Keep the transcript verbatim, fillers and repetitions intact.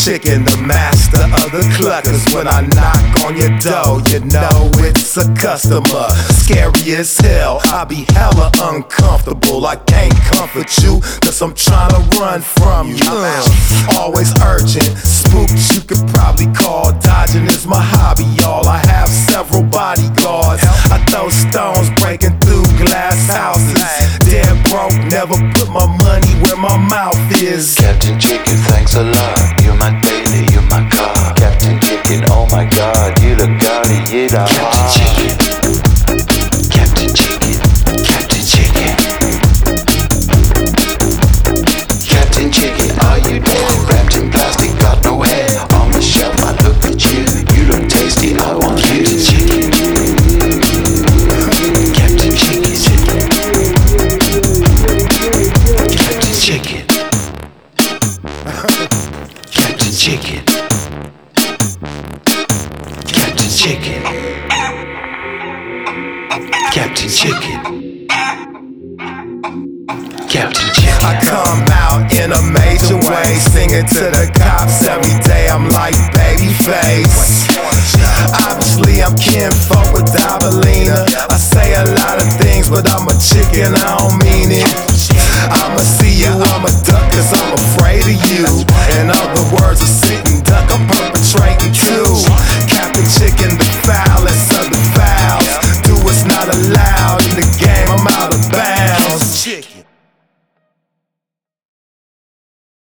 Chicken, the master of the cluckers. When I knock on your door, you know it's a customer. Scary as hell, I be hella uncomfortable. I can't comfort you, cause I'm tryna run from you. uh, Always urgent, spooks you could probably call. Dodging is my hobby, y'all. I have several bodyguards. I throw stones breaking through glass houses. Dead broke, never put my money where my mouth is. Captain Chicken, thanks a lot. You're my daily, you're my car. Captain Chicken, oh my god, you look gaudy, you the Captain Chicken, Captain Chicken, Captain Chicken, Captain Chicken, are you dead? Wrapped in plastic, got no head. On the shelf, I look at you. You look tasty, I want you. Chicken, Captain Chicken, Captain Chicken, Captain Chicken, Captain Chicken, Captain Chicken, Captain Chicken. I come out in a major way, singing to the cops every day. I'm like Babyface. Obviously I'm kinfolk with Dabalina. I say a lot of things, but I'm a chicken, I don't mean it.